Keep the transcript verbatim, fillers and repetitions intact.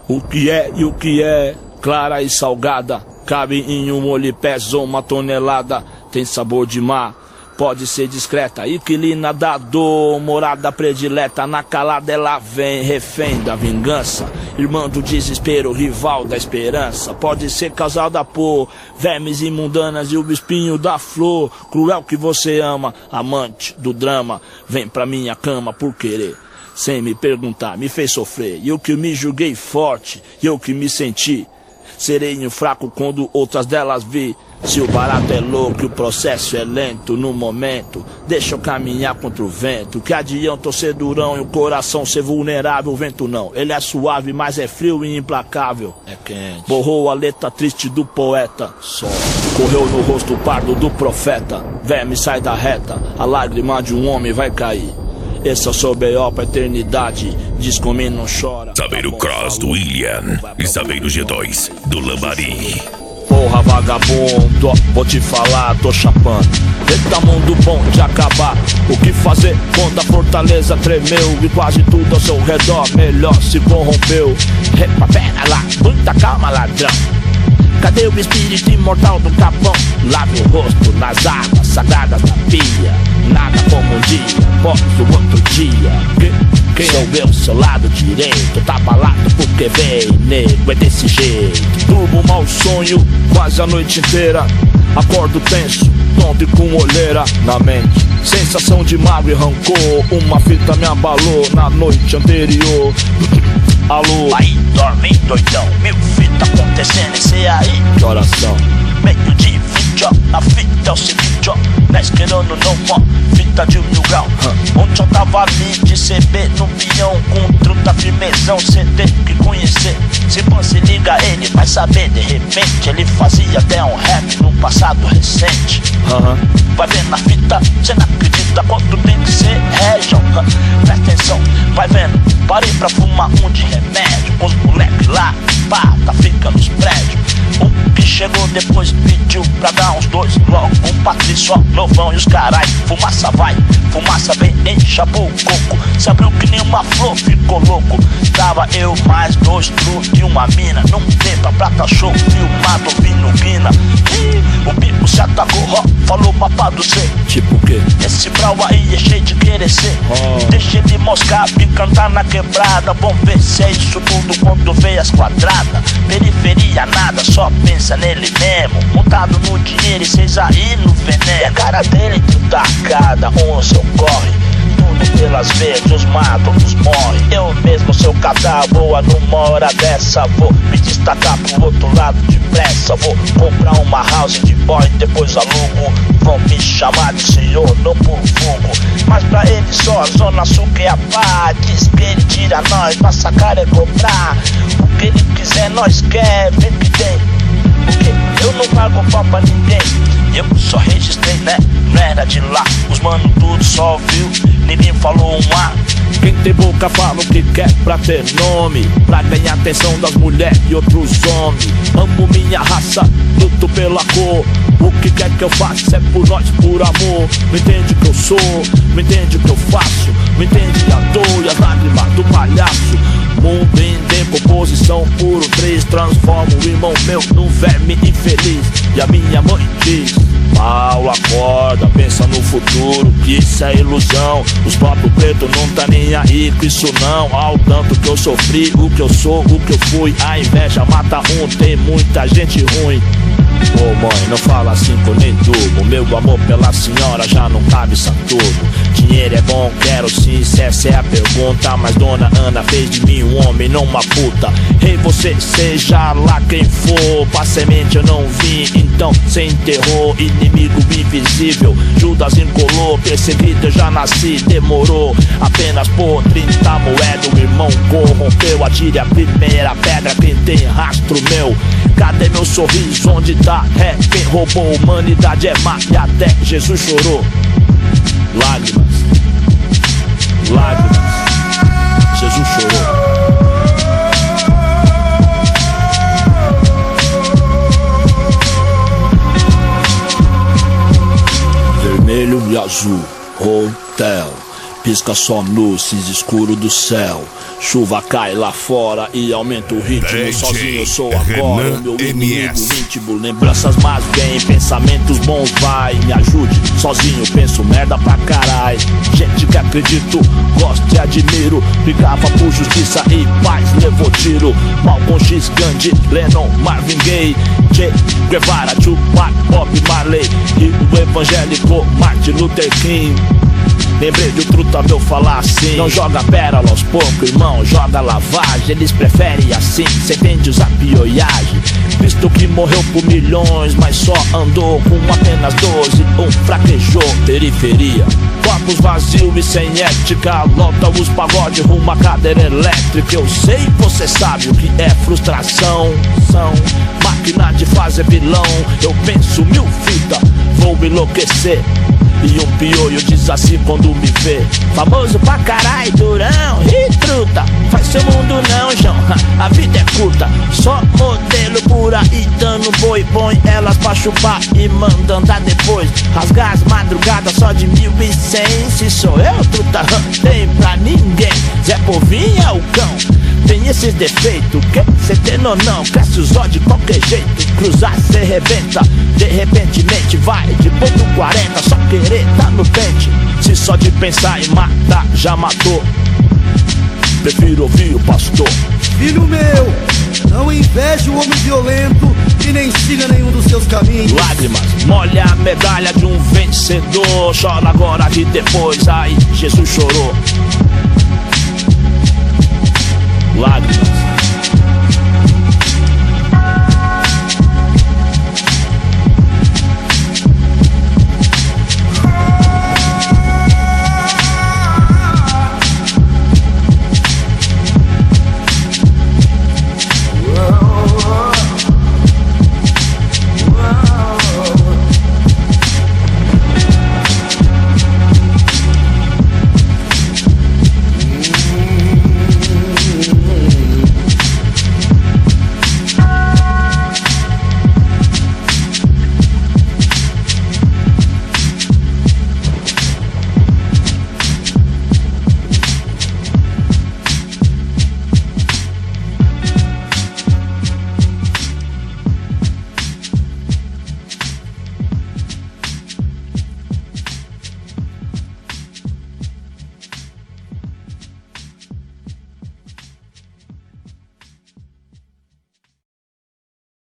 O que é e o que é, clara e salgada, cabe em um molho, pesa uma tonelada, tem sabor de mar, pode ser discreta, inquilina da dor, morada predileta, na calada ela vem, refém da vingança, irmã do desespero, rival da esperança, pode ser causada por vermes imundanas e o espinho da flor, cruel que você ama, amante do drama, vem pra minha cama por querer. Sem me perguntar, me fez sofrer. E eu que me julguei forte, e eu que me senti sereno fraco quando outras delas vi. Se o barato é louco e o processo é lento no momento, deixa eu caminhar contra o vento. Que adianta eu ser durão e o coração ser vulnerável? O vento não, ele é suave, mas é frio e implacável. É quente. Borrou a letra triste do poeta, sol. Correu no rosto pardo do profeta. Verme sai da reta, a lágrima de um homem vai cair. Esse é o seu B O pra eternidade. Diz como não chora. Saber o cross do William e saber o G dois do Lambari. Porra vagabundo, vou te falar, tô chapando. Eita mundo bom de acabar. O que fazer quando a fortaleza tremeu e quase tudo ao seu redor melhor se corrompeu. Repa, pera lá, muita calma ladrão. Cadê o espírito imortal do capão? Lave o rosto nas águas sagradas da pia. Nada como um dia, após o outro dia. Quem sou eu, seu lado direito? Tá abalado porque vem, nego, é desse jeito. Durmo mau sonho, quase a noite inteira. Acordo tenso, tonto e com olheira na mente. Sensação de mágoa e rancor. Uma fita me abalou na noite anterior. Alô? Aí dorme doidão, mil fita acontecendo, esse aí. Que oração? Meio de vídeo, a fita é o seguinte, ó. Nós querendo não, ó, fita de mil grau. Hum. Ontem eu tava ali de C B no peão, com truta firmezão, cê tem que conhecer. Se você liga ele, vai saber, de repente ele fazia até um rap no passado recente. Uhum. Vai vendo a fita, cê não acredita quanto tem que ser région. Presta atenção, vai vendo, parei pra fumar um de remédio. Os moleques lá, pá, tá fica nos prédios. Um que chegou depois pediu pra dar uns dois logo. Um Patrício, novão e os carai. Fumaça vai, fumaça vem, encha o coco. Se abriu que nem uma flor, ficou louco. Tava eu mais dois trus e uma mina. Num tempo prata show, filmado, ouvindo guina. O bico se atacou, ó, falou papado cê. Tipo o quê? Esse brau aí é cheio de querer ser. Oh. Deixa de moscar e cantar na quebrada. Vamos ver se é isso tudo quando vê as quadradas. Periferia nada, só pensa nele mesmo. Montado no dinheiro e cês aí no veneno. A cara dele tacada, um seu corre. Tudo pelas vezes, os matam, os morrem. Eu mesmo, seu cadáver, boa numa hora dessa. Vou me destacar pro outro lado depressa. Vou comprar uma house de boy, depois alugo. Vão me chamar de senhor, não por vulgo. Mas pra ele só a zona sul que é a paz. Diz que ele tira nós, nossa cara é cobrar. O que ele quiser nós quer, vem que tem. Porque eu não pago pau pra ninguém. Eu só registrei, né? Não era de lá. Os mano tudo só viu, ninguém falou um A. Quem tem boca fala o que quer pra ter nome, pra ganhar atenção das mulheres e outros homens. Amo minha raça, luto pela cor. O que quer que eu faça é por nós, por amor. Me entende o que eu sou, me entende o que eu faço. Me entende a dor e as lágrimas do palhaço. Mundo em decomposição, puro três. Transforma o irmão meu num verme infeliz. E a minha mãe diz: Paulo, acorda, pensa no futuro, que isso é ilusão. Os próprios pretos não tá nem aí com isso não. Ao tanto que eu sofri, o que eu sou, o que eu fui. A inveja mata um, tem muita gente ruim. Ô oh, mãe, não fala assim com nem tubo. Meu amor pela senhora já não cabe Saturno. Dinheiro é bom, quero sim, se essa é a pergunta. Mas dona Ana fez de mim um homem, não uma puta. Rei, você seja lá quem for, pra semente eu não vim, então cê enterrou. Inimigo invisível, Judas encolou. Perseguido eu já nasci, demorou. Apenas por trinta moedas o irmão corrompeu. Atire a primeira pedra quem tem rastro meu. Cadê meu sorriso, onde tá? É quem roubou a humanidade é má e até Jesus chorou. Lágrimas, lágrimas, Jesus chorou. Vermelho e azul, hotel. pisca só no cinza escuro do céu. Chuva cai lá fora e aumenta o ritmo. D J sozinho eu sou agora Renan o meu M inimigo S. íntimo. Lembranças mas bem, pensamentos bons vai. Me ajude, sozinho penso merda pra carai. Gente que acredito, gosto e admiro. Brigava por justiça e paz, levou tiro. Malcolm X, Gandhi, Lennon, Marvin Gaye, Che Guevara, Tupac, Bob Marley e o evangélico Martin Luther King. Lembrei de o truta meu falar assim: não joga pérola aos poucos, irmão, joga lavagem. Eles preferem assim, cê entende usar pioiagem. Cristo que morreu por milhões, mas só andou com apenas doze. Um fraquejou, periferia. Corpos vazios e sem ética. Lota os pagodes rumo à cadeira elétrica. Eu sei, você sabe o que é frustração. São máquina de fazer vilão. Eu penso mil fitas, vou enlouquecer. E um pioio diz assim quando me vê: famoso pra carai, durão, e truta. Faz seu mundo não, João, a vida é curta. Só modelo por aí dando boi. Põe elas pra chupar e manda andar depois. Rasgar as madrugadas só de mil e cem. Se sou eu, truta, tem pra ninguém. Zé Povinho é o cão, tem esses defeitos, que cê tem ou não? Cresce os olhos de qualquer jeito. Cruzar cê rebenta, de repentemente vai de ponto quarenta. Só querer tá no pente. Se só de pensar em matar já matou, prefiro ouvir o pastor. Filho meu, não inveja o homem violento e nem siga nenhum dos seus caminhos. Lágrimas, molha a medalha de um vencedor. Chora agora e depois, ai, Jesus chorou. Lágrimas.